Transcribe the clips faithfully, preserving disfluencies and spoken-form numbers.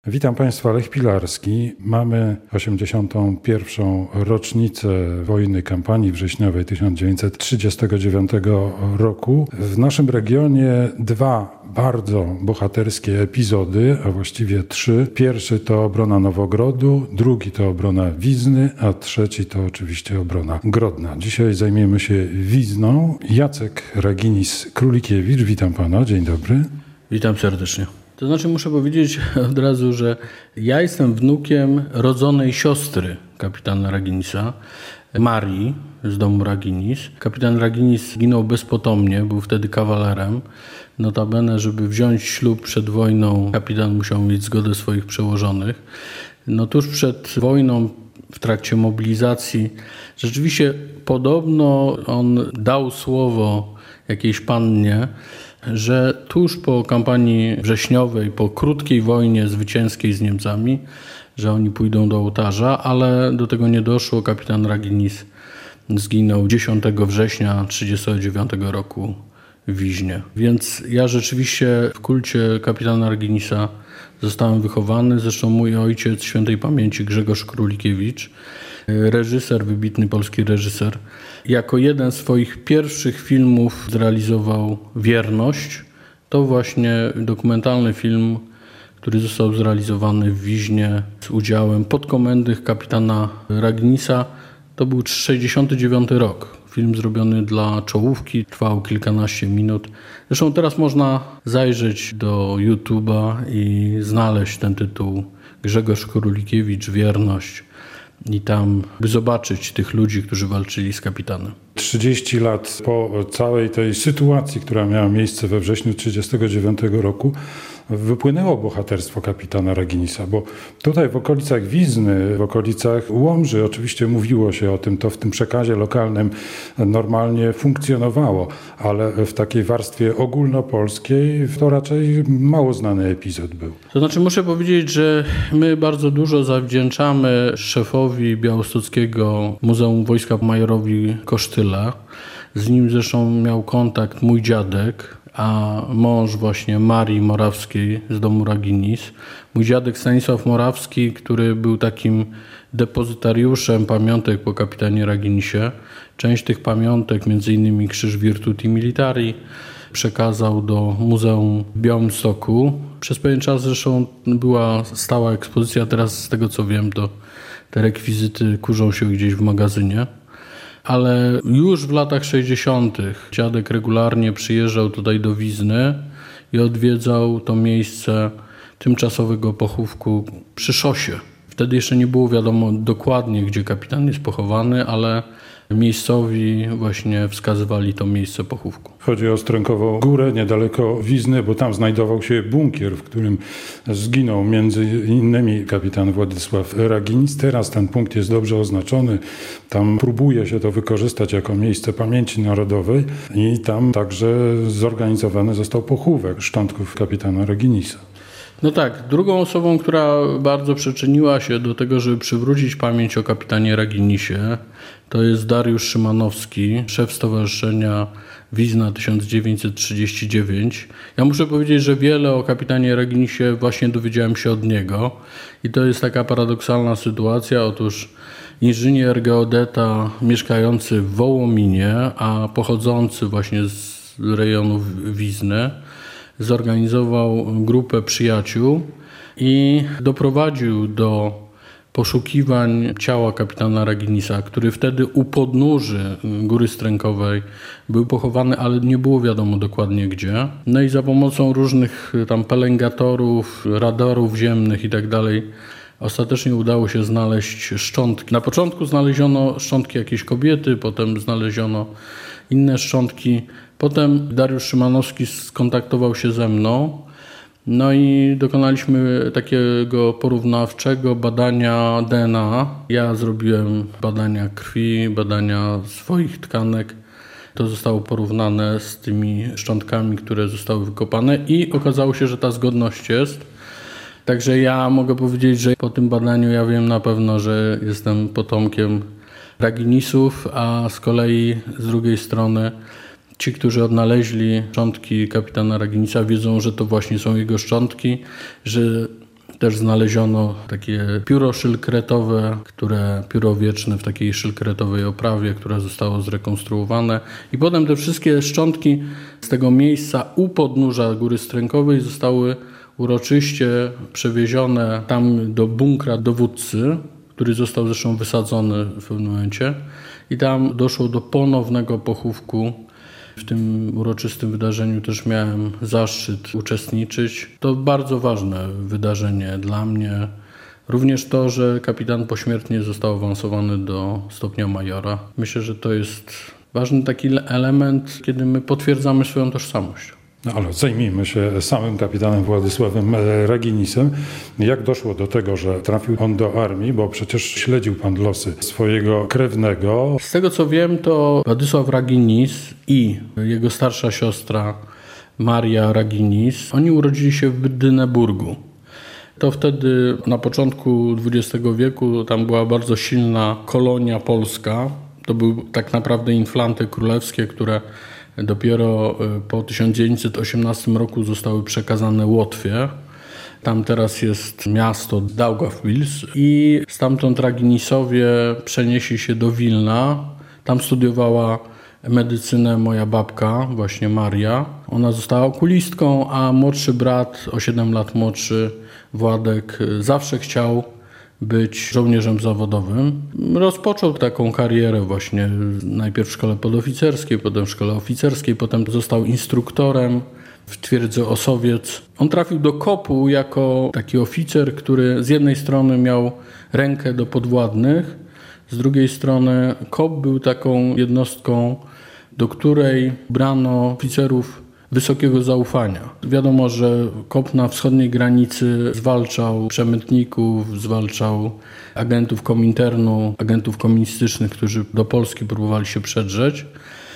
Witam Państwa, Lech Pilarski. Mamy osiemdziesiątą pierwszą rocznicę wojny kampanii wrześniowej tysiąc dziewięćset trzydziestego dziewiątego roku. W naszym regionie dwa bardzo bohaterskie epizody, a właściwie trzy. Pierwszy to obrona Nowogrodu, drugi to obrona Wizny, a trzeci to oczywiście obrona Grodna. Dzisiaj zajmiemy się Wizną. Jacek Raginis-Królikiewicz, witam Pana, dzień dobry. Witam serdecznie. To znaczy muszę powiedzieć od razu, że ja jestem wnukiem rodzonej siostry kapitana Raginisa, Marii z domu Raginis. Kapitan Raginis zginął bezpotomnie, był wtedy kawalerem. Notabene, żeby wziąć ślub przed wojną, kapitan musiał mieć zgodę swoich przełożonych. No tuż przed wojną, w trakcie mobilizacji, rzeczywiście podobno on dał słowo jakiejś pannie, że tuż po kampanii wrześniowej, po krótkiej wojnie zwycięskiej z Niemcami, że oni pójdą do ołtarza, ale do tego nie doszło. Kapitan Raginis zginął dziesiątego września tysiąc dziewięćset trzydziestego dziewiątego roku w Wiźnie. Więc ja rzeczywiście w kulcie kapitana Raginisa zostałem wychowany. Zresztą mój ojciec, świętej pamięci Grzegorz Królikiewicz, reżyser, wybitny polski reżyser, jako jeden z swoich pierwszych filmów zrealizował Wierność. To właśnie dokumentalny film, który został zrealizowany w Wiźnie z udziałem podkomendnych kapitana Raginisa. To był sześćdziesiąty dziewiąty rok. Film zrobiony dla czołówki, trwał kilkanaście minut. Zresztą teraz można zajrzeć do YouTube'a i znaleźć ten tytuł Grzegorz Królikiewicz, Wierność. I tam by zobaczyć tych ludzi, którzy walczyli z kapitanem. trzydzieści lat po całej tej sytuacji, która miała miejsce we wrześniu tysiąc dziewięćset trzydziestego dziewiątego roku, wypłynęło bohaterstwo kapitana Raginisa, bo tutaj w okolicach Wizny, w okolicach Łomży oczywiście mówiło się o tym, to w tym przekazie lokalnym normalnie funkcjonowało, ale w takiej warstwie ogólnopolskiej to raczej mało znany epizod był. To znaczy muszę powiedzieć, że my bardzo dużo zawdzięczamy szefowi białostockiego Muzeum Wojska majorowi Kosztyle. Z nim zresztą miał kontakt mój dziadek, a mąż właśnie Marii Morawskiej z domu Raginis. Mój dziadek Stanisław Morawski, który był takim depozytariuszem pamiątek po kapitanie Raginisie. Część tych pamiątek, między innymi Krzyż Virtuti Militari, przekazał do Muzeum w Białymstoku. Przez pewien czas zresztą była stała ekspozycja, teraz z tego co wiem, to te rekwizyty kurzą się gdzieś w magazynie. Ale już w latach sześćdziesiątych dziadek regularnie przyjeżdżał tutaj do Wizny i odwiedzał to miejsce tymczasowego pochówku przy szosie. Wtedy jeszcze nie było wiadomo dokładnie, gdzie kapitan jest pochowany, ale miejscowi właśnie wskazywali to miejsce pochówku. Chodzi o Strękową Górę, niedaleko Wizny, bo tam znajdował się bunkier, w którym zginął między innymi kapitan Władysław Raginis. Teraz ten punkt jest dobrze oznaczony. Tam próbuje się to wykorzystać jako miejsce pamięci narodowej i tam także zorganizowany został pochówek szczątków kapitana Raginisa. No tak, drugą osobą, która bardzo przyczyniła się do tego, żeby przywrócić pamięć o kapitanie Raginisie, to jest Dariusz Szymanowski, szef Stowarzyszenia Wizna tysiąc dziewięćset trzydziesty dziewiąty. Ja muszę powiedzieć, że wiele o kapitanie Raginisie właśnie dowiedziałem się od niego i to jest taka paradoksalna sytuacja. Otóż inżynier geodeta mieszkający w Wołominie, a pochodzący właśnie z rejonu Wizny, zorganizował grupę przyjaciół i doprowadził do poszukiwań ciała kapitana Raginisa, który wtedy u podnóży Góry Strękowej był pochowany, ale nie było wiadomo dokładnie gdzie. No i za pomocą różnych tam pelengatorów, radarów ziemnych i tak dalej ostatecznie udało się znaleźć szczątki. Na początku znaleziono szczątki jakiejś kobiety, potem znaleziono inne szczątki. Potem Dariusz Szymanowski skontaktował się ze mną, no i dokonaliśmy takiego porównawczego badania D N A. Ja zrobiłem badania krwi, badania swoich tkanek. To zostało porównane z tymi szczątkami, które zostały wykopane i okazało się, że ta zgodność jest. Także ja mogę powiedzieć, że po tym badaniu ja wiem na pewno, że jestem potomkiem Raginisów, a z kolei z drugiej strony ci, którzy odnaleźli szczątki kapitana Raginisa, wiedzą, że to właśnie są jego szczątki, że też znaleziono takie pióro szylkretowe, które, pióro wieczne w takiej szylkretowej oprawie, które zostało zrekonstruowane. I potem te wszystkie szczątki z tego miejsca u podnóża Góry Strękowej zostały uroczyście przewiezione tam do bunkra dowódcy, który został zresztą wysadzony w pewnym momencie. I tam doszło do ponownego pochówku. W tym uroczystym wydarzeniu też miałem zaszczyt uczestniczyć. To bardzo ważne wydarzenie dla mnie. Również to, że kapitan pośmiertnie został awansowany do stopnia majora. Myślę, że to jest ważny taki element, kiedy my potwierdzamy swoją tożsamość. No ale zajmijmy się samym kapitanem Władysławem Raginisem. Jak doszło do tego, że trafił on do armii, bo przecież śledził pan losy swojego krewnego? Z tego co wiem, to Władysław Raginis i jego starsza siostra Maria Raginis, oni urodzili się w Dyneburgu. To wtedy na początku dwudziestego wieku tam była bardzo silna kolonia polska. To były tak naprawdę inflanty królewskie, które dopiero po tysiąc dziewięćset osiemnastym roku zostały przekazane Łotwie. Tam teraz jest miasto Daugavpils i stamtąd Raginisowie przenieśli się do Wilna. Tam studiowała medycynę moja babka, właśnie Maria. Ona została okulistką, a młodszy brat, o siedem lat młodszy, Władek, zawsze chciał być żołnierzem zawodowym. Rozpoczął taką karierę właśnie najpierw w szkole podoficerskiej, potem w szkole oficerskiej, potem został instruktorem w twierdzy Osowiec. On trafił do kopu jako taki oficer, który z jednej strony miał rękę do podwładnych, z drugiej strony kop był taką jednostką, do której brano oficerów wysokiego zaufania. Wiadomo, że kop na wschodniej granicy zwalczał przemytników, zwalczał agentów Kominternu, agentów komunistycznych, którzy do Polski próbowali się przedrzeć.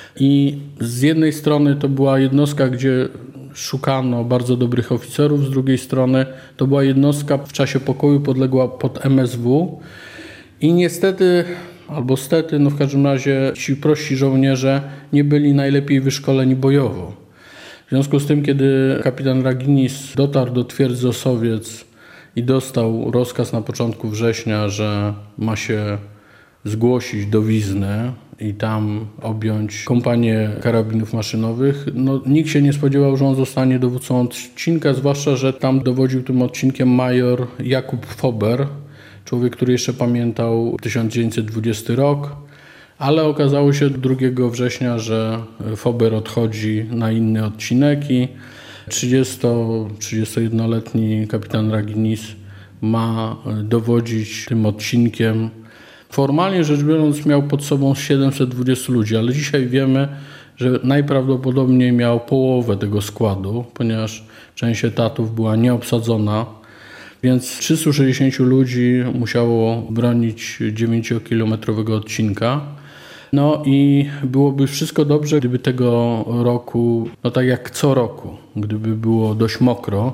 I z jednej strony to była jednostka, gdzie szukano bardzo dobrych oficerów, z drugiej strony to była jednostka w czasie pokoju podległa pod M S W i niestety albo stety, no w każdym razie ci prości żołnierze nie byli najlepiej wyszkoleni bojowo. W związku z tym, kiedy kapitan Raginis dotarł do twierdzy Osowiec i dostał rozkaz na początku września, że ma się zgłosić do Wizny i tam objąć kompanię karabinów maszynowych, no nikt się nie spodziewał, że on zostanie dowódcą odcinka, zwłaszcza, że tam dowodził tym odcinkiem major Jakub Fober, człowiek, który jeszcze pamiętał tysiąc dziewięćset dwudziesty rok. Ale okazało się drugiego września, że Fober odchodzi na inny odcinek i trzydziestojednoletni kapitan Raginis ma dowodzić tym odcinkiem. Formalnie rzecz biorąc miał pod sobą siedemset dwudziestu ludzi, ale dzisiaj wiemy, że najprawdopodobniej miał połowę tego składu, ponieważ część etatów była nieobsadzona, więc trzystu sześćdziesięciu ludzi musiało bronić dziewięciokilometrowego odcinka. No i byłoby wszystko dobrze, gdyby tego roku, no tak jak co roku, gdyby było dość mokro.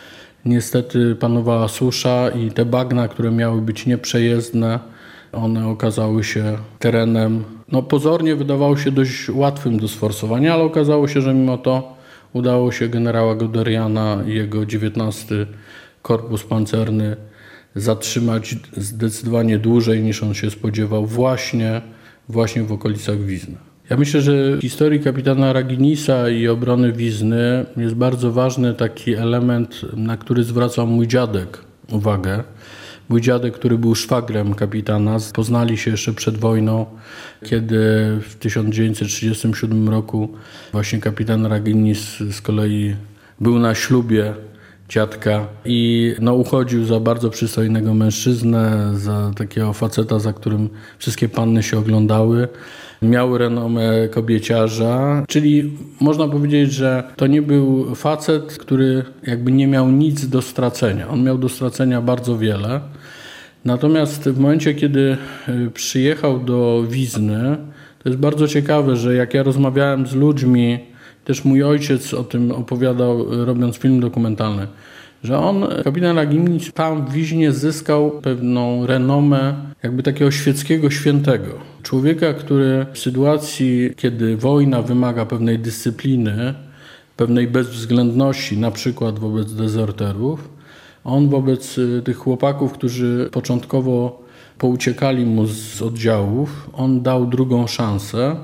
Niestety panowała susza i te bagna, które miały być nieprzejezdne, one okazały się terenem, no pozornie wydawało się dość łatwym do sforsowania, ale okazało się, że mimo to udało się generała Guderiana i jego dziewiętnasty Korpus Pancerny zatrzymać zdecydowanie dłużej niż on się spodziewał właśnie właśnie w okolicach Wizny. Ja myślę, że w historii kapitana Raginisa i obrony Wizny jest bardzo ważny taki element, na który zwracał mój dziadek uwagę. Mój dziadek, który był szwagrem kapitana, poznali się jeszcze przed wojną, kiedy w tysiąc dziewięćset trzydziestym siódmym roku właśnie kapitan Raginis z kolei był na ślubie dziadka i no, uchodził za bardzo przystojnego mężczyznę, za takiego faceta, za którym wszystkie panny się oglądały. Miał renomę kobieciarza, czyli można powiedzieć, że to nie był facet, który jakby nie miał nic do stracenia. On miał do stracenia bardzo wiele. Natomiast w momencie, kiedy przyjechał do Wizny, to jest bardzo ciekawe, że jak ja rozmawiałem z ludźmi, też mój ojciec o tym opowiadał, robiąc film dokumentalny, że on, kapitan Raginis, tam w Wiźnie zyskał pewną renomę jakby takiego świeckiego świętego. Człowieka, który w sytuacji, kiedy wojna wymaga pewnej dyscypliny, pewnej bezwzględności, na przykład wobec dezerterów, On wobec tych chłopaków, którzy początkowo pouciekali mu z oddziałów, on dał drugą szansę.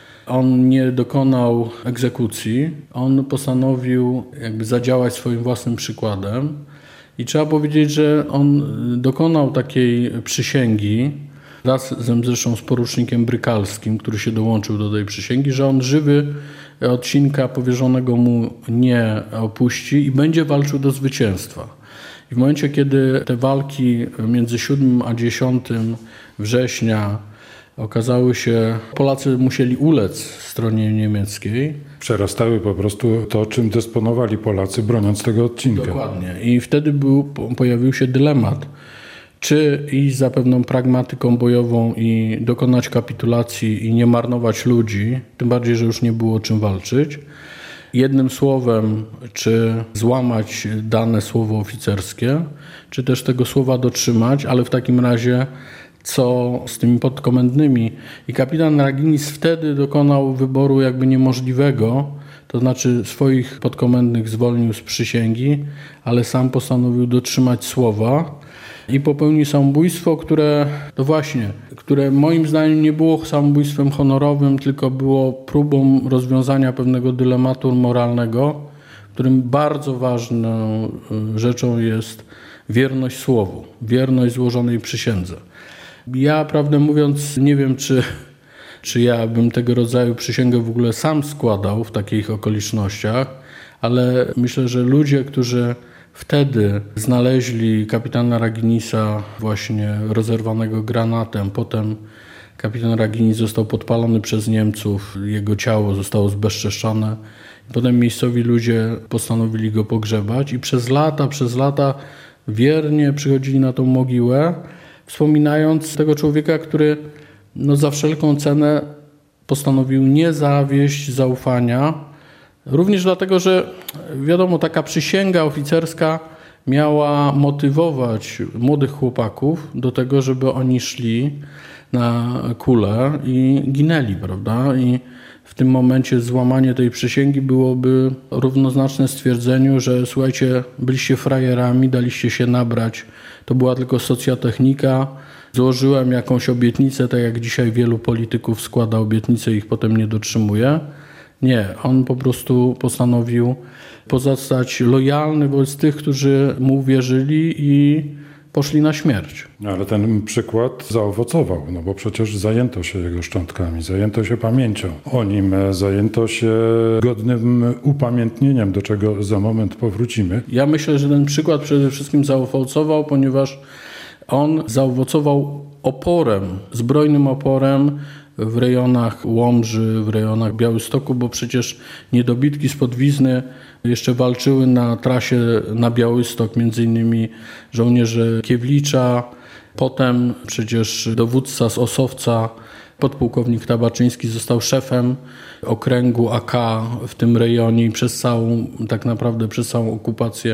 On nie dokonał egzekucji, on postanowił jakby zadziałać swoim własnym przykładem i trzeba powiedzieć, że on dokonał takiej przysięgi, raz zresztą z porucznikiem Brykalskim, który się dołączył do tej przysięgi, że on żywy odcinka powierzonego mu nie opuści i będzie walczył do zwycięstwa. I w momencie, kiedy te walki między siódmym a dziesiątym września okazały się, Polacy musieli ulec stronie niemieckiej. Przerastały po prostu to, czym dysponowali Polacy, broniąc tego odcinka. Dokładnie. I wtedy był, pojawił się dylemat, czy iść za pewną pragmatyką bojową i dokonać kapitulacji i nie marnować ludzi, tym bardziej, że już nie było czym walczyć. Jednym słowem, czy złamać dane słowo oficerskie, czy też tego słowa dotrzymać, ale w takim razie co z tymi podkomendnymi. I kapitan Raginis wtedy dokonał wyboru jakby niemożliwego, to znaczy swoich podkomendnych zwolnił z przysięgi, ale sam postanowił dotrzymać słowa i popełnił samobójstwo, które, no właśnie, które moim zdaniem nie było samobójstwem honorowym, tylko było próbą rozwiązania pewnego dylematu moralnego, w którym bardzo ważną rzeczą jest wierność słowu, wierność złożonej przysiędze. Ja, prawdę mówiąc, nie wiem, czy, czy ja bym tego rodzaju przysięgę w ogóle sam składał w takich okolicznościach, ale myślę, że ludzie, którzy wtedy znaleźli kapitana Raginisa właśnie rozerwanego granatem, potem kapitan Raginis został podpalony przez Niemców, jego ciało zostało zbezczeszczone. Potem miejscowi ludzie postanowili go pogrzebać i przez lata, przez lata wiernie przychodzili na tą mogiłę, wspominając tego człowieka, który no, za wszelką cenę postanowił nie zawieść zaufania. Również dlatego, że wiadomo, taka przysięga oficerska miała motywować młodych chłopaków do tego, żeby oni szli na kulę i ginęli, prawda? I w tym momencie złamanie tej przysięgi byłoby równoznaczne stwierdzeniu, że słuchajcie, byliście frajerami, daliście się nabrać, to była tylko socjotechnika, złożyłem jakąś obietnicę, tak jak dzisiaj wielu polityków składa obietnice i ich potem nie dotrzymuje. Nie, on po prostu postanowił pozostać lojalny wobec tych, którzy mu uwierzyli i poszli na śmierć. Ale ten przykład zaowocował, no bo przecież zajęto się jego szczątkami, zajęto się pamięcią o nim, zajęto się godnym upamiętnieniem, do czego za moment powrócimy. Ja myślę, że ten przykład przede wszystkim zaowocował, ponieważ on zaowocował oporem, zbrojnym oporem w rejonach Łomży, w rejonach Białegostoku, bo przecież niedobitki z Podwizny jeszcze walczyły na trasie na Białystok, między innymi żołnierze Kiewlicza, potem przecież dowódca z Osowca, podpułkownik Tabaczyński został szefem okręgu A K w tym rejonie i przez całą, tak naprawdę przez całą okupację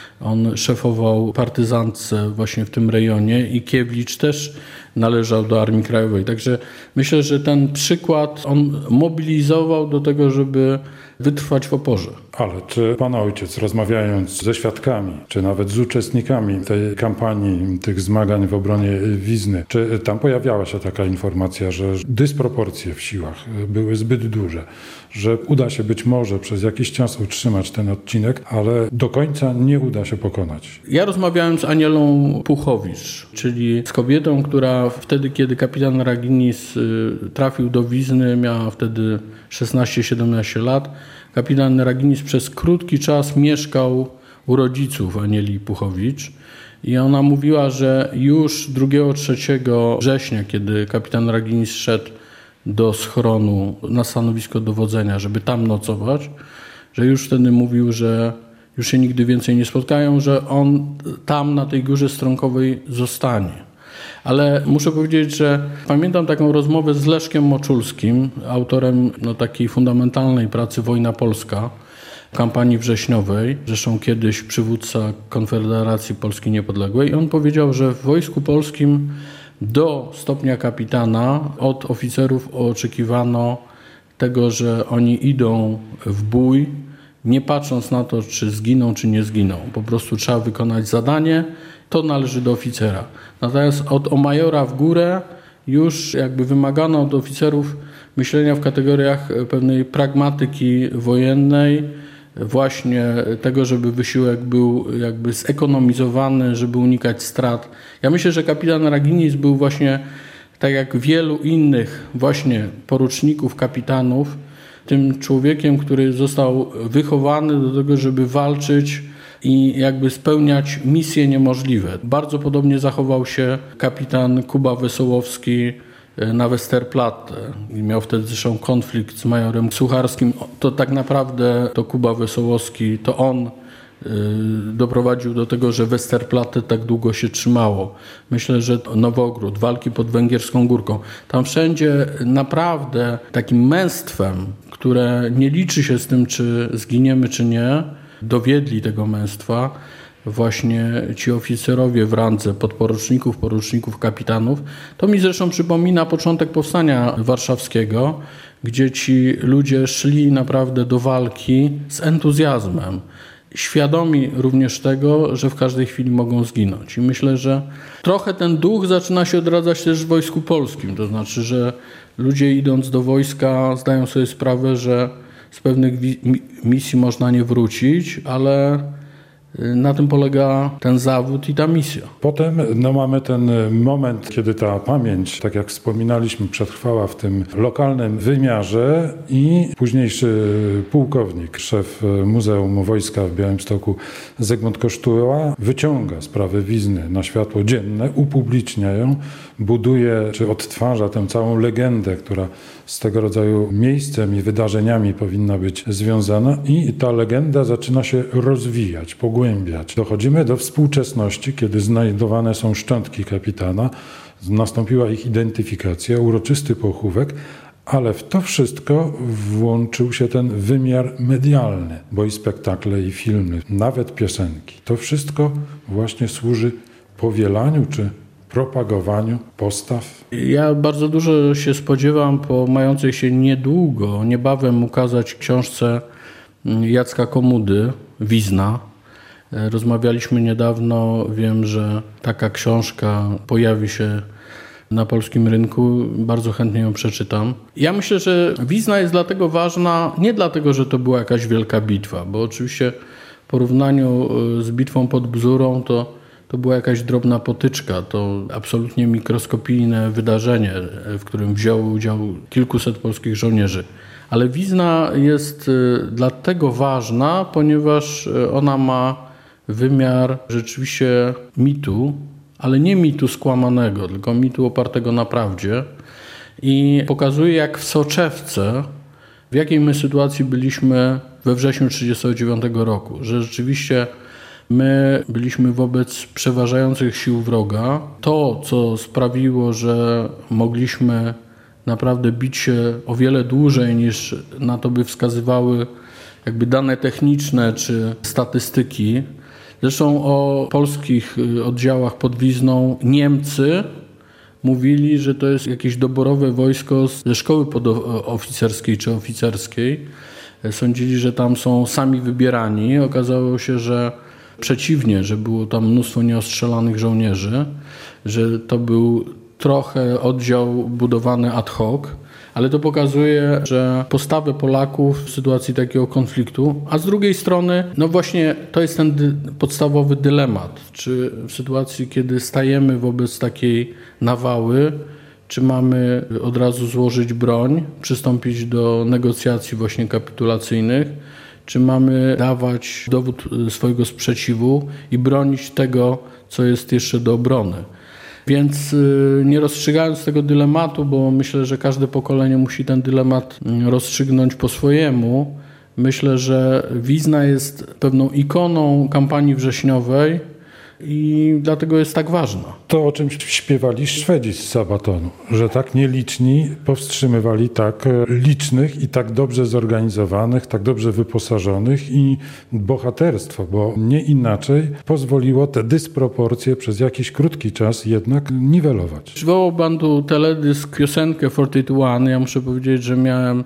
on szefował partyzantce właśnie w tym rejonie i Kiewlicz też należał do Armii Krajowej. Także myślę, że ten przykład on mobilizował do tego, żeby wytrwać w oporze. Ale czy pan ojciec, rozmawiając ze świadkami, czy nawet z uczestnikami tej kampanii, tych zmagań w obronie Wizny, czy tam pojawiała się taka informacja, że dysproporcje w siłach były zbyt duże, że uda się być może przez jakiś czas utrzymać ten odcinek, ale do końca nie uda się pokonać? Ja rozmawiałem z Anielą Puchowicz, czyli z kobietą, która wtedy, kiedy kapitan Raginis trafił do Wizny, miała wtedy szesnaście siedemnaście lat. Kapitan Raginis przez krótki czas mieszkał u rodziców Anieli Puchowicz i ona mówiła, że już drugiego trzeciego września, kiedy kapitan Raginis szedł do schronu na stanowisko dowodzenia, żeby tam nocować, że już wtedy mówił, że już się nigdy więcej nie spotkają, że on tam na tej górze Strąkowej zostanie. Ale muszę powiedzieć, że pamiętam taką rozmowę z Leszkiem Moczulskim, autorem no, takiej fundamentalnej pracy Wojna Polska, kampanii wrześniowej, zresztą kiedyś przywódca Konfederacji Polski Niepodległej. I on powiedział, że w Wojsku Polskim do stopnia kapitana od oficerów oczekiwano tego, że oni idą w bój nie patrząc na to, czy zginą, czy nie zginą. Po prostu trzeba wykonać zadanie, to należy do oficera. Natomiast od o majora w górę już jakby wymagano od oficerów myślenia w kategoriach pewnej pragmatyki wojennej, właśnie tego, żeby wysiłek był jakby zekonomizowany, żeby unikać strat. Ja myślę, że kapitan Raginis był właśnie, tak jak wielu innych właśnie poruczników, kapitanów, tym człowiekiem, który został wychowany do tego, żeby walczyć i jakby spełniać misje niemożliwe. Bardzo podobnie zachował się kapitan Kuba Wesołowski na Westerplatte. Miał wtedy zresztą konflikt z majorem Sucharskim. To tak naprawdę to Kuba Wesołowski, to on doprowadził do tego, że Westerplatte tak długo się trzymało. Myślę, że Nowogród, walki pod Węgierską Górką. Tam wszędzie naprawdę takim męstwem, które nie liczy się z tym, czy zginiemy, czy nie, dowiedli tego męstwa właśnie ci oficerowie w randze podporuczników, poruczników, kapitanów. To mi zresztą przypomina początek powstania warszawskiego, gdzie ci ludzie szli naprawdę do walki z entuzjazmem. Świadomi również tego, że w każdej chwili mogą zginąć. I myślę, że trochę ten duch zaczyna się odradzać też w Wojsku Polskim. To znaczy, że ludzie idąc do wojska zdają sobie sprawę, że z pewnych misji można nie wrócić, ale na tym polega ten zawód i ta misja. Potem no, mamy ten moment, kiedy ta pamięć, tak jak wspominaliśmy, przetrwała w tym lokalnym wymiarze i późniejszy pułkownik, szef Muzeum Wojska w Białymstoku, Zygmunt Kosztuła, wyciąga sprawę Wizny na światło dzienne, upublicznia ją, buduje czy odtwarza tę całą legendę, która z tego rodzaju miejscem i wydarzeniami powinna być związana i ta legenda zaczyna się rozwijać, pogłębiać. Dochodzimy do współczesności, kiedy znajdowane są szczątki kapitana, nastąpiła ich identyfikacja, uroczysty pochówek, ale w to wszystko włączył się ten wymiar medialny, bo i spektakle, i filmy, nawet piosenki. To wszystko właśnie służy powielaniu czy propagowaniu postaw. Ja bardzo dużo się spodziewam po mającej się niedługo, niebawem ukazać książce Jacka Komudy, Wizna. Rozmawialiśmy niedawno, wiem, że taka książka pojawi się na polskim rynku, bardzo chętnie ją przeczytam. Ja myślę, że Wizna jest dlatego ważna, nie dlatego, że to była jakaś wielka bitwa, bo oczywiście w porównaniu z bitwą pod Bzurą to To była jakaś drobna potyczka, to absolutnie mikroskopijne wydarzenie, w którym wzięło udział kilkuset polskich żołnierzy. Ale Wizna jest dlatego ważna, ponieważ ona ma wymiar rzeczywiście mitu, ale nie mitu skłamanego, tylko mitu opartego na prawdzie i pokazuje, jak w soczewce, w jakiej my sytuacji byliśmy we wrześniu tysiąc dziewięćset trzydziestego dziewiątego roku, że rzeczywiście my byliśmy wobec przeważających sił wroga. To, co sprawiło, że mogliśmy naprawdę bić się o wiele dłużej niż na to by wskazywały jakby dane techniczne czy statystyki. Zresztą o polskich oddziałach pod Wizną Niemcy mówili, że to jest jakieś doborowe wojsko ze szkoły podoficerskiej czy oficerskiej. Sądzili, że tam są sami wybierani. Okazało się, że przeciwnie, że było tam mnóstwo nieostrzelanych żołnierzy, że to był trochę oddział budowany ad hoc, ale to pokazuje, że postawę Polaków w sytuacji takiego konfliktu, a z drugiej strony, no właśnie to jest ten dy- podstawowy dylemat, czy w sytuacji, kiedy stajemy wobec takiej nawały, czy mamy od razu złożyć broń, przystąpić do negocjacji właśnie kapitulacyjnych, czy mamy dawać dowód swojego sprzeciwu i bronić tego, co jest jeszcze do obrony. Więc nie rozstrzygając tego dylematu, bo myślę, że każde pokolenie musi ten dylemat rozstrzygnąć po swojemu, myślę, że Wizna jest pewną ikoną kampanii wrześniowej i dlatego jest tak ważna. To, o czym śpiewali Szwedzi z Sabatonu, że tak nieliczni powstrzymywali tak licznych i tak dobrze zorganizowanych, tak dobrze wyposażonych i bohaterstwo, bo nie inaczej pozwoliło te dysproporcje przez jakiś krótki czas jednak niwelować. Przywołał pan tu teledysk piosenkę czterdzieści jeden. Ja muszę powiedzieć, że miałem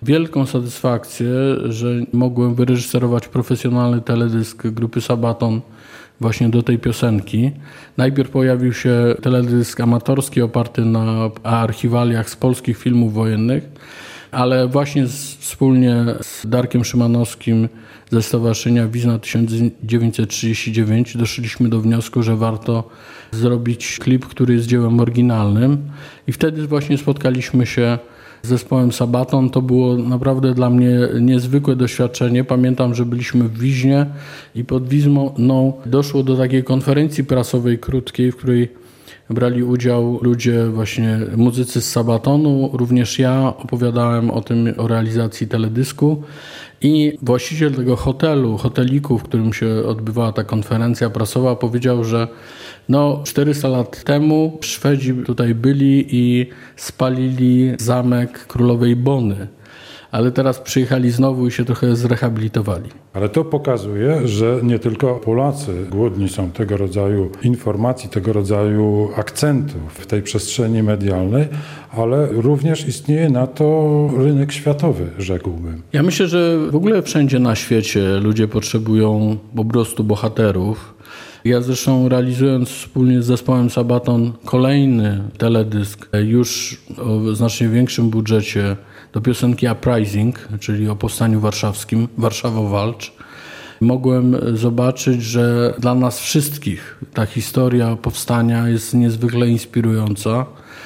wielką satysfakcję, że mogłem wyreżyserować profesjonalny teledysk grupy Sabaton właśnie do tej piosenki. Najpierw pojawił się teledysk amatorski oparty na archiwaliach z polskich filmów wojennych, ale właśnie z, wspólnie z Darkiem Szymanowskim ze Stowarzyszenia Wizna tysiąc dziewięćset trzydzieści dziewięć doszliśmy do wniosku, że warto zrobić klip, który jest dziełem oryginalnym i wtedy właśnie spotkaliśmy się z zespołem Sabaton. To było naprawdę dla mnie niezwykłe doświadczenie. Pamiętam, że byliśmy w Wiźnie i pod Wizną doszło do takiej konferencji prasowej krótkiej, w której brali udział ludzie, właśnie muzycy z Sabatonu. Również ja opowiadałem o tym, o realizacji teledysku i właściciel tego hotelu, hoteliku, w którym się odbywała ta konferencja prasowa, powiedział, że no czterysta lat temu Szwedzi tutaj byli i spalili zamek Królowej Bony, ale teraz przyjechali znowu i się trochę zrehabilitowali. Ale to pokazuje, że nie tylko Polacy głodni są tego rodzaju informacji, tego rodzaju akcentów w tej przestrzeni medialnej, ale również istnieje na to rynek światowy, rzekłbym. Ja myślę, że w ogóle wszędzie na świecie ludzie potrzebują po prostu bohaterów. Ja zresztą realizując wspólnie z zespołem Sabaton kolejny teledysk już o znacznie większym budżecie do piosenki Uprising, czyli o powstaniu warszawskim, Warszawo walcz, mogłem zobaczyć, że dla nas wszystkich ta historia powstania jest niezwykle inspirująca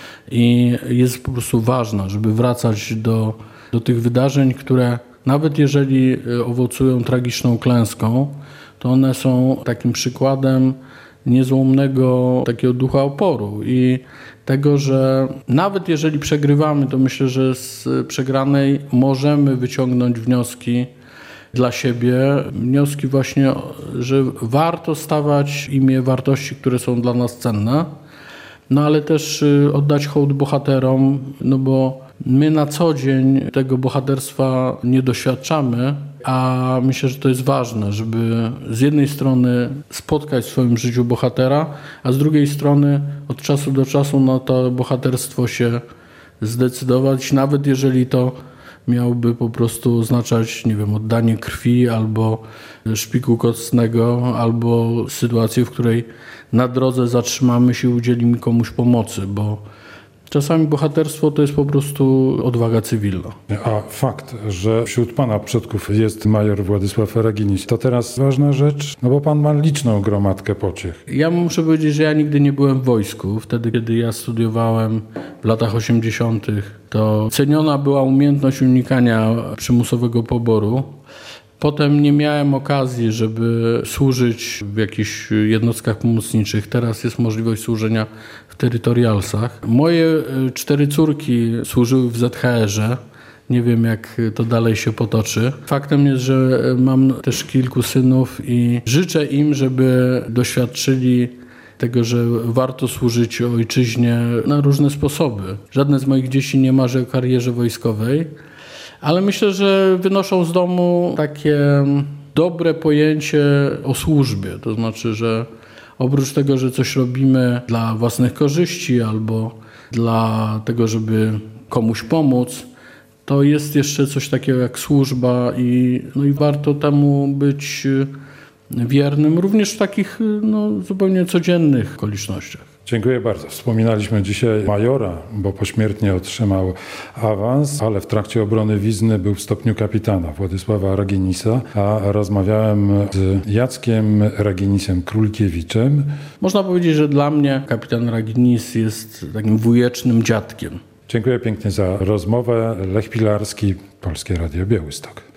i jest po prostu ważna, żeby wracać do, do tych wydarzeń, które nawet jeżeli owocują tragiczną klęską, to one są takim przykładem niezłomnego takiego ducha oporu i tego, że nawet jeżeli przegrywamy, to myślę, że z przegranej możemy wyciągnąć wnioski dla siebie. Wnioski właśnie, że warto stawiać w imię wartości, które są dla nas cenne, no ale też oddać hołd bohaterom, no bo my na co dzień tego bohaterstwa nie doświadczamy, a myślę, że to jest ważne, żeby z jednej strony spotkać w swoim życiu bohatera, a z drugiej strony od czasu do czasu na to bohaterstwo się zdecydować, nawet jeżeli to miałby po prostu oznaczać, nie wiem, oddanie krwi albo szpiku kostnego, albo sytuację, w której na drodze zatrzymamy się i udzielimy komuś pomocy, bo czasami bohaterstwo to jest po prostu odwaga cywilna. A fakt, że wśród pana przodków jest major Władysław Raginis, to teraz ważna rzecz, no bo pan ma liczną gromadkę pociech. Ja muszę powiedzieć, że ja nigdy nie byłem w wojsku. Wtedy, kiedy ja studiowałem w latach osiemdziesiątych, to ceniona była umiejętność unikania przymusowego poboru. Potem nie miałem okazji, żeby służyć w jakichś jednostkach pomocniczych. Teraz jest możliwość służenia w terytorialsach. Moje cztery córki służyły w zet ha erze. Nie wiem, jak to dalej się potoczy. Faktem jest, że mam też kilku synów i życzę im, żeby doświadczyli tego, że warto służyć ojczyźnie na różne sposoby. Żadne z moich dzieci nie marzy o karierze wojskowej, ale myślę, że wynoszą z domu takie dobre pojęcie o służbie. To znaczy, że oprócz tego, że coś robimy dla własnych korzyści albo dla tego, żeby komuś pomóc, to jest jeszcze coś takiego jak służba i, no i warto temu być wiernym również w takich no, zupełnie codziennych okolicznościach. Dziękuję bardzo. Wspominaliśmy dzisiaj majora, bo pośmiertnie otrzymał awans, ale w trakcie obrony Wizny był w stopniu kapitana Władysława Raginisa, a rozmawiałem z Jackiem Raginisem Królkiewiczem. Można powiedzieć, że dla mnie kapitan Raginis jest takim wujecznym dziadkiem. Dziękuję pięknie za rozmowę. Lech Pilarski, Polskie Radio Białystok.